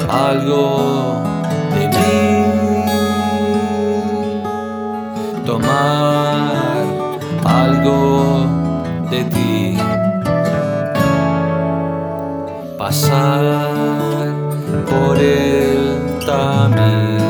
algo de mí, tomar algo de ti, pasar por el tamiz.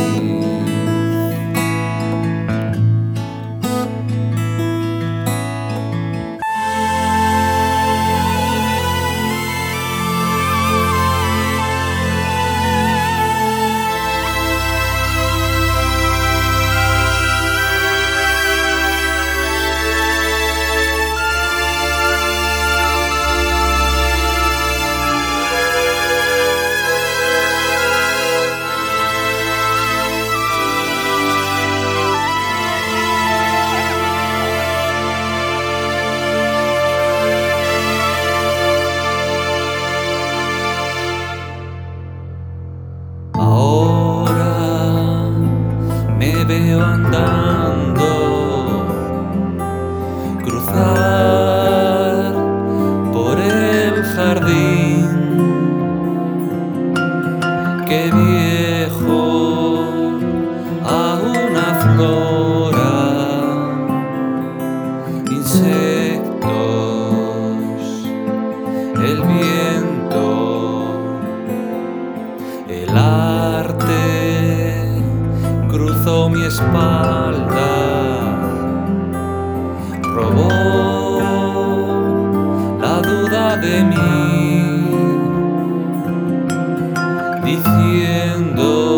Ahora me veo andando, cruzar por el jardín. Qué viejo aún aflora, insectos, el viento, el arte cruzó mi espalda, robó la duda de mí, diciendo